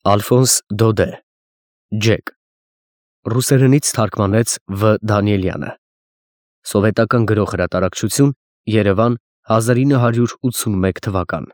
Ալֆոնս Դոդե, Ջեք, ռուսերենից թարգմանեց Վ. Դանիելյանը, սովետական գրող հրատարակչություն, Երևան, 1981 թվական։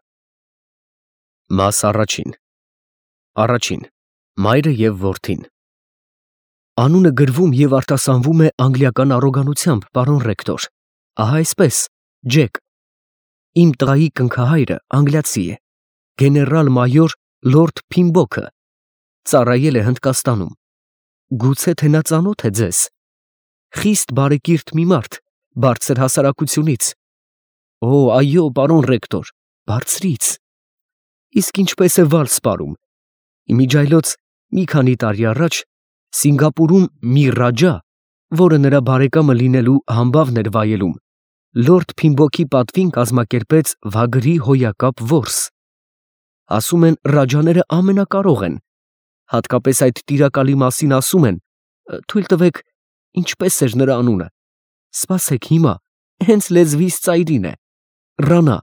Մաս առաջին։ Առաջին. Մայրը և որդին։ Անունը գրվում և արտասանվում է անգլիական առոգանությամբ, պարոն ռեկտոր, ահա այսպես, Ջեք։ Իմ տղայի կնքահայրը անգլիացի է, գեներալ-մայոր Լորդ Փիմբոքը, ծառայել է Հնդկաստանում։ Գուցե թե նա ծանոթ է ձեզ։ Խիստ բարեկիրթ մի մարդ, բարձր հասարակությունից։ Օ, այո, պարոն ռեկտոր, բարձրից։ Իսկ ինչպես է վալ սպարում։ Իմիջայլոց մի քանի տարի առաջ Սինգապուրում մի ռաջա, որը նրա բարեկամը լինելու համբավն էր վայելում, Լորդ Փիմբոքի պատվին կազմակերպեց վագրի հոյակապ որս։ Ասում են, ռաջաները ամենակարող են, հատկապես այդ տիրակալի մասին ասում են, թույլ տվեք, ինչպես էր նրա անունը, սպասեք հիմա, հենց լեզվիս ծայրին է, Ռանա,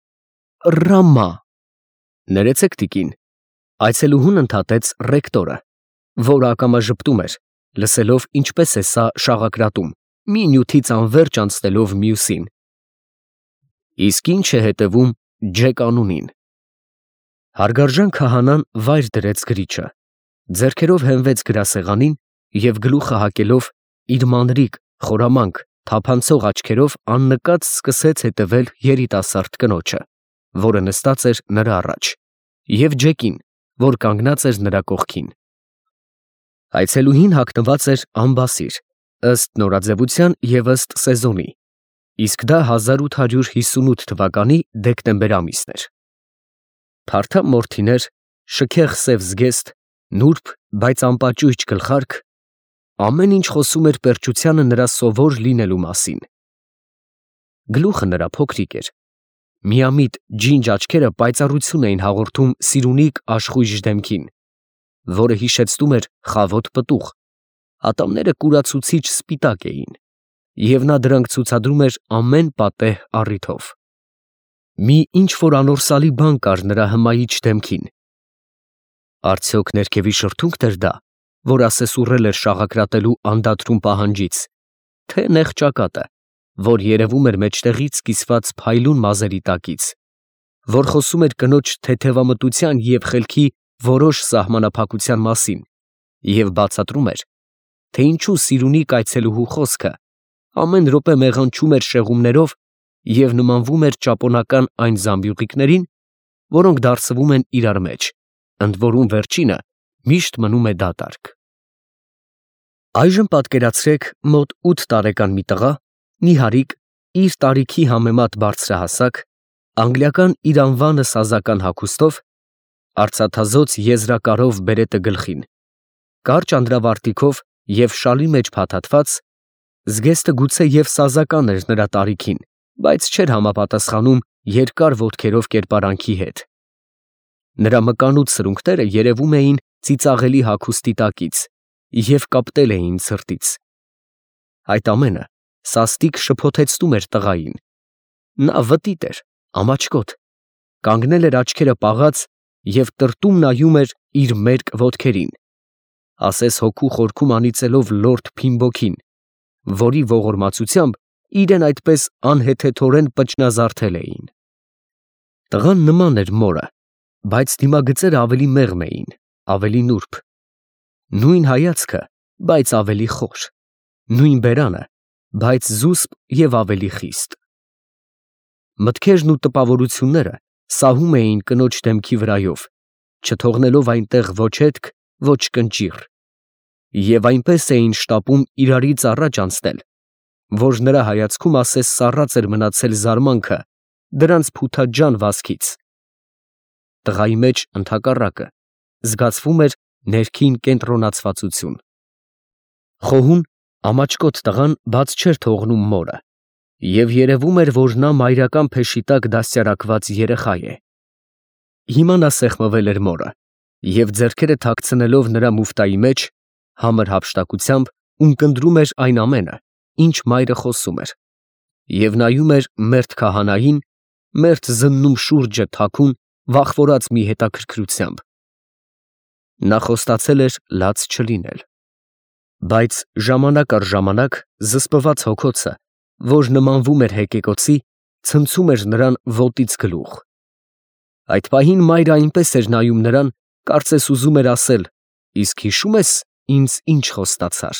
Ռամա։ Ներեցեք տիկին, այցելուհուն ընդհատեց ռեկտորը, որը ակամա ժպտում էր, լսելով ինչպես է սա շաղակրատում, մի նյութից անվերջ անցնելով մյուսին։ Իսկ ինչ է հետևում Ջեք անունին։ Հարգարժան քահանան վայր դրեց գրիչը, ձեռքերով հենվեց գրասեղանին և գլուխը հակելով իր մանրիկ, խորամանկ, թափանցող աչքերով աննկատ սկսեց հետևել երիտասարդ կնոջը, որը նստած էր նրա առաջ, և Ջեկին, որ կանգնած էր նրա կողքին։ Այցելուհին հագնված էր ամբասիր, ըստ նորաձևության և ըստ սեզոնի, իսկ դա 1858 թվականի դեկտեմբեր ամիսն էր։ Փարթամ մորթիներ, շքեղ սև զգեստ, նուրբ, բայց անպաճույճ գլխարկ, ամեն ինչ խոսում էր պերճությանը նրա սովոր լինելու մասին։ Գլուխը նրա փոքրիկ էր, միամիտ ջինջ աչքերը պայծառություն էին հաղորդում սիրունիկ աշխույժ դեմքին, որը հիշեցնում էր խավոտ պտուղ, ատամները կուրացուցիչ սպիտակ էին, և նա դրանք ցուցադրում էր ամեն պատեհ առիթով։ Մի ինչ-որ անորսալի բան կար նրա հմայիչ դեմքին։ Արդյոք ներքևի շրթունքն էր դա, որ ասեսուռել էր շաղակրատելու անդադրուն պահանջից, թե նեղ ճակատը, որ երևում էր մեջտեղից կիսված փայլուն մազերի տակից, որ խոսում էր կնոջ թեթևամտության և խելքի որոշ սահմանափակության մասին և բացատրում էր, թե ինչու սիրունիկ այցելուհու խոսքը ամեն րոպե մեղանչում էր շեղումներով և նմանվում էր ճապոնական այն զամբյուղիկներին, որոնք դարսվում են իրար մեջ, ընդ որում վերջինը միշտ մնում է դատարկ։ Այժմ պատկերացրեք մոտ 8 տարեկան մի տղա, նիհարիկ, իր տարիքի համեմատ բարձրահասակ, անգլիական իր անվանը սազական հագուստով, արծաթազօծ եզրակարով բերետը գլխին, կարճ անդրավարտիքով և շալի մեջ փաթաթված, զգեստը գուցե և սազական էր նրա տարիքին, բայց չէր համապատասխանում երկար ոտքերով կերպարանքի հետ։ Նրա մկանուտ սրունքները երևում էին ծիծաղելի հագուստի տակից և կապտել էին ցրտից։ Այդ ամենը սաստիկ շփոթեցնում էր տղային։ Նա վտիտ էր, ամաչկոտ, կանգնել էր աչքերը պաղած և տրտում նայում էր իր մերկ ոտքերին, ասես հոգու խորքում անիծելով Լորդ Փիմբոքին, որի ողորմածությամբ իրեն այդպես անհեթեթորեն պճնազարդել էին։ Տղան նման էր մորը, բայց դիմագծերը ավելի մեղմ էին, ավելի նուրբ, նույն հայացքը, բայց ավելի խոր, նույն բերանը, բայց զուսպ և ավելի խիստ։ Մտքերն ու տպավորությունները սահում էին կնոջ դեմքի վրայով, չթողնելով այնտեղ ոչ հետք, ոչ կնճիռ, և այնպես էին շտապում իրարից առաջ անցնել, որ նրա հայացքում ասես սառած էր մնացել զարմանքը դրանց փութաջան վազքից։ Տղայի մեջ, ընդհակառակը, զգացվում էր ներքին կենտրոնացվածություն։ Խոհուն, ամաչկոտ տղան բաց չէր թողնում մորը, և երևում էր, որ նա մայրական փեշի տակ դաստիարակված երեխա է։ Հիմա նա սեղմվել էր մորը և ձեռքերը թաքցնելով նրա մուֆտայի մեջ, համր հափշտակությամբ ունկնդրում էր այն ամենը, ինչ մայրը խոսում էր, և նայում էր մերթ քահանային, մերթ զննում շուրջը թաքուն, վախվորած մի հետաքրքրությամբ։ Նա խոստացել էր լաց չլինել։ Բայց ժամանակ առ ժամանակ զսպված հոգոցը, որ նմանվում էր հեկեկոցի, ցնցում էր նրան ոտից գլուխ։ Այդ պահին մայրը այնպես էր նայում նրան, կարծես ուզում էր ասել. «Իսկ հիշո՞ւմ ես ինձ ինչ խոստացար»։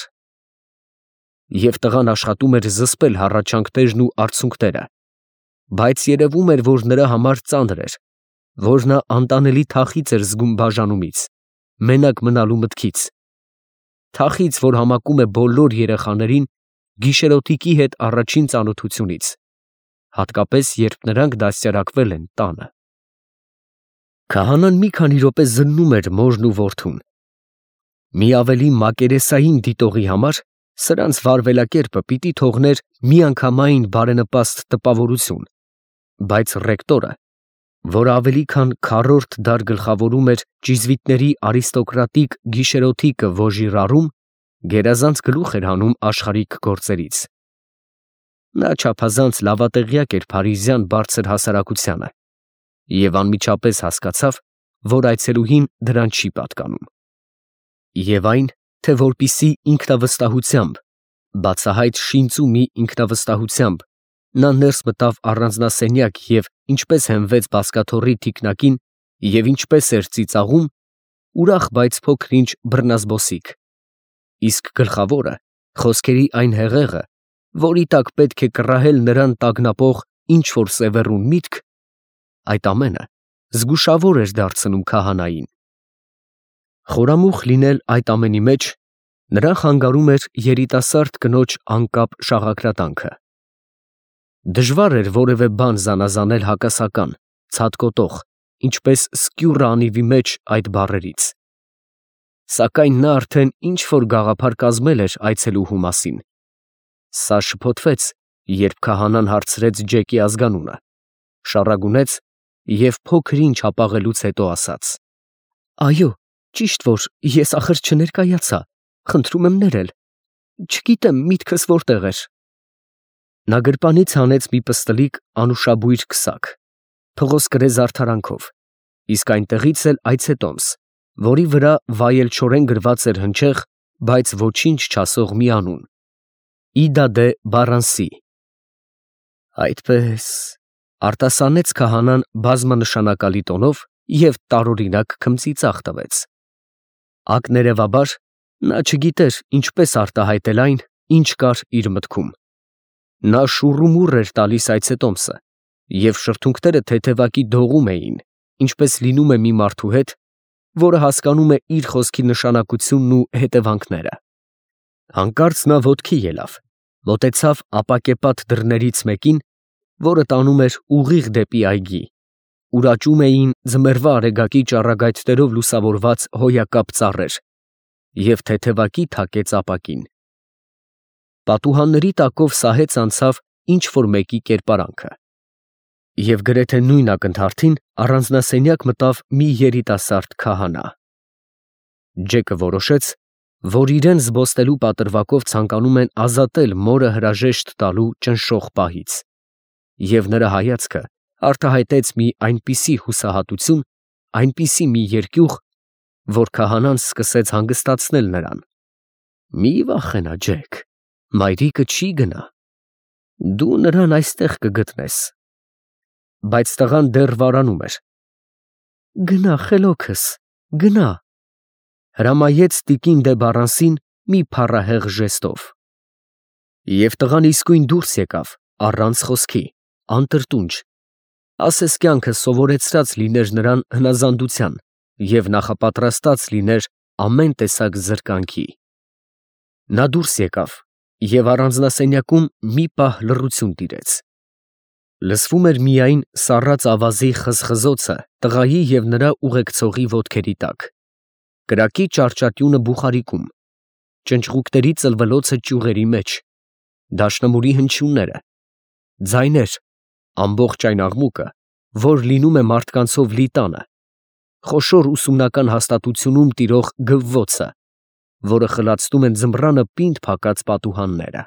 Եվ տղան աշխատում էր զսպել հառաչանքներն ու արցունքները, բայց երևում էր, որ նրա համար ծանր էր, որ նա անտանելի թախիծ էր զգում բաժանումից, մենակ մնալու մտքից, թախիծ, որ համակում է բոլոր երեխաներին գիշերօթիկի հետ առաջին ծանոթությունից, հատկապես երբ նրանք դաստիարակվել են տանը։ Քահանան մի քանի րոպե զննում էր մորն ու որդուն։ Մի ավելի մակերեսային դիտողի համար սրանց վարվելակերպը պիտի թողներ միանգամայն բարենպաստ տպավորություն, բայց ռեկտորը, որ ավելի քան քառորդ դար գլխավորում էր ճիզվիտների արիստոկրատիկ գիշերօթիկը Վոժիրարում, գերազանց գլուխ էր հանում աշխարհիկ գործերից։ Նա չափազանց լավատեղյակ էր փարիզյան բարձր հասարակությանը և անմիջապես հասկացավ, որ այցելուհին դրան չի պատկանում։ Եվ այն, թե որպիսի ինքնավստահությամբ, բացահայտ շինծու մի ինքնավստահությամբ, նա ներս մտավ առանձնասենյակ և ինչպես հենվեց բազկաթոռի թիկնակին և ինչպես էր ծիծաղում, ուրախ, բայց փոքր-ինչ բռնազբոսիկ, իսկ գլխավորը, խոսքերի այն հեղեղը, որի տակ պետք է կռահել նրան տագնապող ինչ-որ սևեռուն միտք, այդ ամենը զգուշավոր էր դարձնում քահանային։ Խորամուխ լինել այդ ամենի մեջ նրան խանգարում էր երիտասարդ կնոջ անկապ շաղակրատանքը։ Դժվար էր որևէ բան զանազանել հակասական, ցատկոտող, ինչպես սկյուռը անիվի մեջ այդ բառերից։ Սակայն նա արդեն ինչ-որ գաղափար կազմել էր այցելուհու մասին։ Սա շփոթվեց, երբ քահանան հարցրեց Ջեկի ազգանունը, շառագունեց և փոքր-ինչ հապաղելուց հետո ասաց. «Այո, ճիշտ որ ես ախր չներկայացա, խնդրում եմ ներել, չգիտեմ միտքս որտեղ էր»։ Նա գրպանից հանեց մի պստլիկ անուշաբույր քսակ, փղոսկրե զարդարանքով, իսկ այնտեղից էլ այցետոմս, որի վրա վայելչորեն գրված էր հնչեղ, բայց ոչինչ չասող մի անուն. Իդա դե Բարանսի։ Այդպես, արտասանեց քահանան բազմանշանակալի տոնով և տարօրինակ քմծիծաղ տվեց։ Ակներևաբար նա չգիտեր ինչպես արտահայտել այն, ինչ կար իր մտքում։ Նա շուռումուռ էր տալիս այցետոմսը, և շրթունքները թեթևակի դողում էին, ինչպես լինում է մի մարդու հետ, որը հասկանում է իր խոսքի նշանակությունն ու հետևանքները։ Հանկարծ նա ոտքի ելավ, մոտեցավ ապակեպատ դռներից մեկին, որը տանում էր ուղիղ դեպի այգի, ուր աճում էին ձմեռվա արեգակի ճառագայթներով լուսավորված հոյակապ ծառեր, և թեթևակի թակեց ապակին։ Պատուհանների տակով սահեց անցավ ինչ-որ մեկի կերպարանքը, և գրեթե նույն ակնթարթին առանձնասենյակ մտավ մի երիտասարդ քահանա։ Ջեկը որոշեց, որ իրեն զբոսնելու պատրվակով ցանկանում են ազատել մորը հրաժեշտ տալու ճնշող պահից, և նրա հայացքը արտահայտեց մի այնպիսի հուսահատություն, այնպիսի մի երկյուղ, որ քահանան սկսեց հանգստացնել նրան։ «Մի վախենա, Ջեք, մայրիկը չի գնա, դու նրան այստեղ կգտնես»։ Բայց տղան դեռ վարանում էր։ «Գնա, խելոքս, գնա», հրամայեց տիկին դե Բարանսին մի փառահեղ ժեստով։ Եվ տղան իսկույն դուրս եկավ, առանց խոսքի, անտրտունջ, ասես կյանքը սովորեցրած լիներ նրան հնազանդության և նախապատրաստած լիներ ամեն տեսակ զրկանքի։ Նա դուրս եկավ և առանձնասենյակում մի պահ լռություն տիրեց։ Լսվում էր միայն սառած ավազի խզխզոցը տղայի և նրա ուղեկցողի ոտքերի տակ, կրակի ճարճատյունը բուխարիկում, ճնճղուկների ծլվլոցը ճյուղերի մեջ, դաշնամուրի հնչյունները, ձայներ, ամբողջ այն աղմուկը, որ լինում է մարդկանցով լի տանը, խոշոր ուսումնական հաստատությունում տիրող գվվոցը, որը խլացնում են ձմռանը պինդ փակած պատուհանները։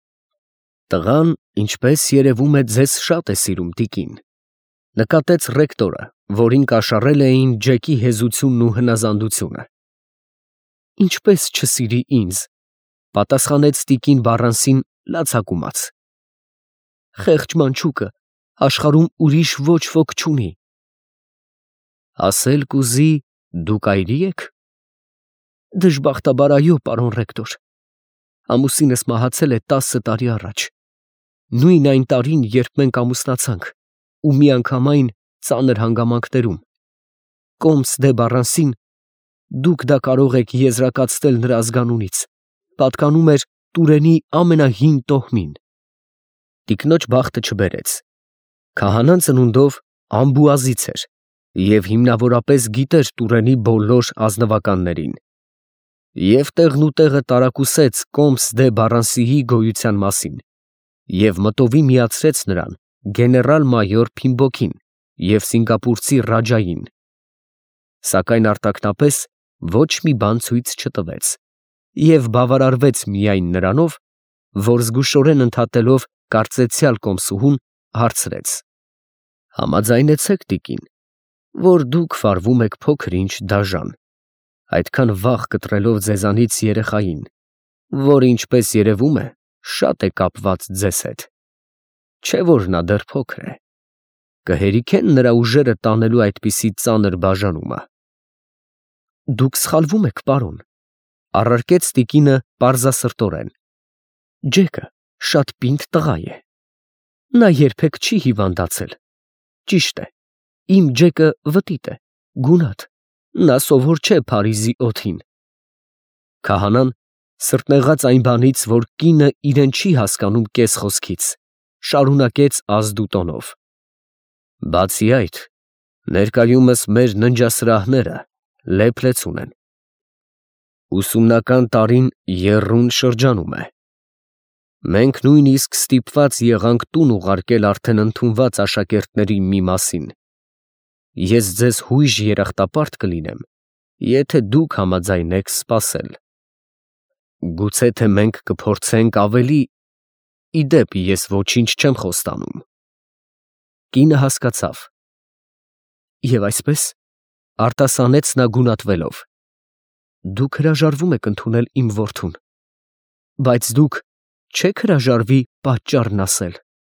Տղան, ինչպես երևում է, ձեզ շատ է սիրում, տիկին, նկատեց ռեկտորը, որին կաշառել էին Ջեկի հեզությունն ու հնազանդությունը։ Ինչպես չսիրի ինձ, պատասխանեց տիկին Բառանսին լացակումած։ Խեղճ մանչուկը աշխարհում ուրիշ ոչ ոք չունի։ Ասել կուզի դուք այրի եք։ Դժբախտաբար այո, պարոն ռեկտոր։ Ամուսինս մահացել է 10 տարի առաջ։ Նույն այն տարին, երբ մենք ամուսնացանք, ու միանգամայն ծանր հանգամանքներում։ Կոմս դե Բառանսին, դուք դա կարող եք եզրակացնել նրա ազգանունից, պատկանում էր Տուրենի ամենահին տոհմին։ Տիկնոջ բախտը չբերեց։ Քահանան ծնունդով ամբուազից էր և հիմնավորապես գիտեր Տուրենի բոլոր ազնվականներին։ Եվ տեղնուտեղը տարակուսեց Կոմս դե Բառանսիի գոյության մասին և մտովի միացրեց նրան գեներալ֊մայոր Փիմբոքին և սինգապուրցի Ռաջային, սակայն արտաքնապես ոչ մի բան ցույց չտվեց և բավարարվեց միայն նրանով, որ զգուշորեն ընդհատելով կարծեցյալ կոմսուհուն հարցրեց. «Համաձայնեցեք, տիկին, որ դուք վարվում եք փոքր-ինչ դաժան, այդքան վաղ կտրելով ձեզանից երեխային, որ, ինչպես երևում է, շատ է կապված ձեզ հետ, չէ՞ որ նա դեռ փոքր է, կհերիքեն նրա ուժերը տանելու այդպիսի ծանր բաժանումը»։ Դուք սխալվում եք, պարոն, առարկեց տիկինը պարզասրտորեն։ Ջեկը շատ պինդ տղա է։ Նա երբեք չի հիվանդացել։ Ճիշտ է, իմ Ջեկը վտիտ է, գունատ, նա սովոր չէ Փարիզի օդին։ Քահանան, սրտնեղած այն բանից, որ կինը իրեն չի հասկանում կես խոսքից, շարունակեց ազդու տոնով. Բացի այդ, ներկայումս մեր ննջասրահները լեփլեցուն են։ Ուսումնական տարին եռուն շրջանում է։ Մենք նույնիսկ ստիպված եղանք տուն ուղարկել արդեն ընդունված աշակերտների մի մասին։ Ես ձեզ հույժ երախտապարտ կլինեմ, եթե դուք համաձայնեք սպասել։ Գուցե թե մենք կփորձենք ավելի… Ի դեպ, ես ոչինչ չեմ խոստանում։ Կինը հասկացավ։ Եվ այսպես, արտասանեց նա գունատվելով, դուք հրաժարվում եք ընդունել իմ որդուն, բայց դուք չեք հրաժարվի պատճառն ասել։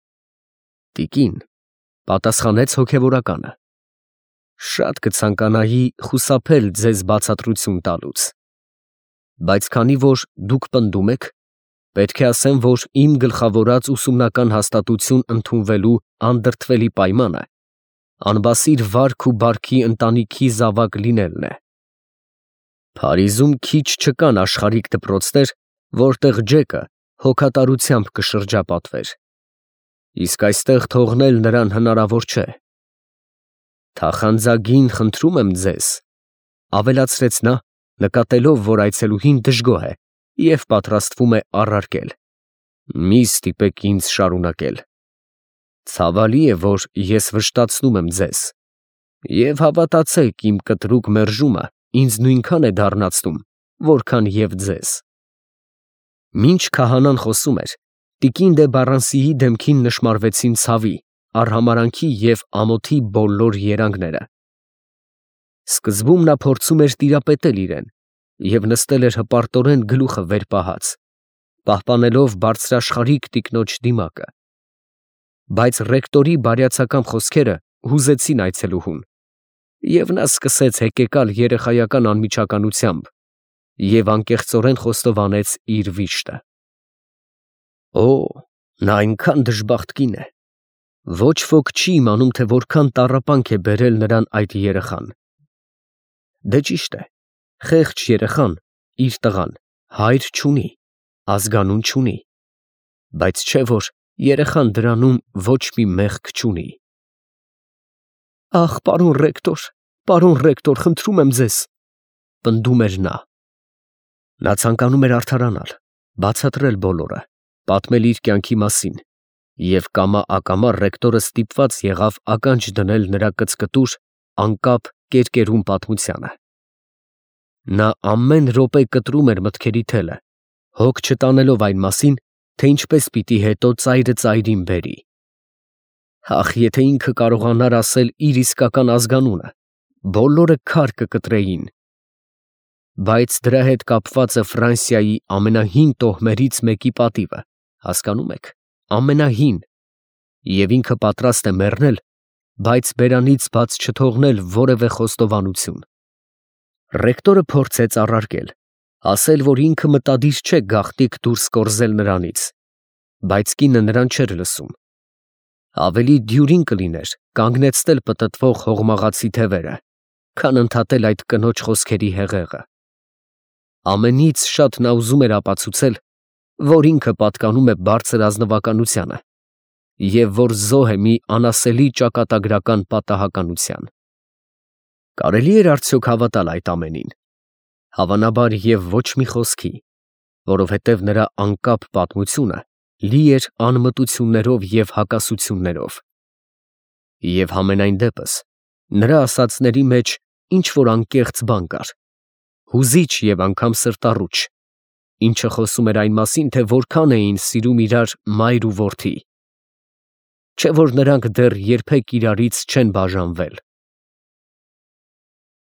Տիկին, պատասխանեց հոգևորականը, շատ կցանկանայի խուսափել ձեզ բացատրություն տալուց, բայց քանի որ դուք պնդում եք, պետք է ասեմ, որ իմ գլխավորած ուսումնական հաստատություն ընդունվելու անդրդվելի պայմանը անբասիր վարք ու բարքի ընտանիքի զավակ լինելն է։ Փարիզում քիչ չկան աշխարհիկ դպրոցներ, որտեղ Ջեկը հոգատարությամբ կշրջապատվեր, իսկ այստեղ թողնել նրան հնարավոր չէ։ Թախանձագին խնդրում եմ ձեզ, ավելացրեց նա, նկատելով, որ այցելուհին դժգոհ է և պատրաստվում է առարկել, մի ստիպեք ինձ շարունակել։ Ցավալի է, որ ես վշտացնում եմ ձեզ, և հավատացեք, իմ կտրուկ մերժումը ինձ նույնքան է դառնացնում, որքան և ձեզ։ Մինչ քահանան խոսում էր, տիկին դե Բառանսիի դեմքին նշմարվեցին ցավի, արհամարհանքի և ամոթի բոլոր երանգները։ Սկզբում նա փորձում էր տիրապետել իրեն և նստել էր հպարտորեն գլուխը վեր պահած, պահպանելով բարձրաշխարհիկ տիկնոջ դիմակը։ Բայց ռեկտորի բարյացակամ խոսքերը հուզեցին այցելուհուն, և նա սկսեց հեկեկալ երեխայական անմիջականությամբ և անկեղծորեն խոստովանեց իր վիշտը։ Օ, նա այնքան դժբախտ կին է, ոչ ոք չի իմանում, թե որքան տառապանք է բերել նրան այդ երեխան։ Դե ճիշտ է, խեղճ երեխան, իր տղան, հայր չունի, ազգանուն չունի, բայց չէ որ երեխան դրանում ոչ մի մեղք չունի։ Ախ, պարոն ռեկտոր, խնդրում եմ ձեզ, պնդում էր նա։ Նա ցանկանում էր արդարանալ, բացատրել բոլորը, պատմել իր կյանքի մասին, և կամա֊ակամա ռեկտորը ստիպված եղավ ականջ դնել նրա կծկտուր, անկապ կերկերուն պատմությանը։ Նա ամեն րոպե կտրում էր մտքերի թելը, հոգ չտանելով այն մասին, թե ինչպես պիտի հետո ծայրը ծայրին բերի։ Ախ, եթե ինքը կարողանար ասել իր իսկական ազգանունը, բոլորը քար կկտրեին։ բայց դրա հետ կապված է Ֆրանսիայի ամենահին տոհմերից մեկի պատիվը, հասկանում եք, ամենահին, և ինքը պատրաստ է մեռնել, բայց բերանից բաց չթողնել որևէ խոստովանություն։ Ռեկտորը փորձեց առարկել, ասել, որ ինքը մտադիր չէ գաղտնիք դուրս կորզել նրանից, բայց կինը նրան չէր լսում։ Ավելի դյուրին կլիներ կանգնեցնել պտտվող հողմաղացի թևերը, քան ընդհատել այդ կնոջ խոսքերի հեղեղը։ Ամենից շատ նա ուզում էր ապացուցել, որ ինքը պատկանում է բարձր ազնվականությանը և որ զոհ է մի անասելի ճակատագրական պատահականության։ Կարելի էր արդյոք հավատալ այդ ամենին։ Հավանաբար և ոչ մի խոսքի, որովհետև նրա անկապ պատմությունը լի էր անմտություններով և հակասություններով։ Եվ համենայն դեպս, նրա ասածների մեջ ինչ-որ անկեղծ բան կար, հուզիչ և անգամ սրտառուչ, ինչը խոսում էր այն մասին, թե որքան էին սիրում իրար մայր ու որդի, չէ որ նրանք դեռ երբեք իրարից չեն բաժանվել։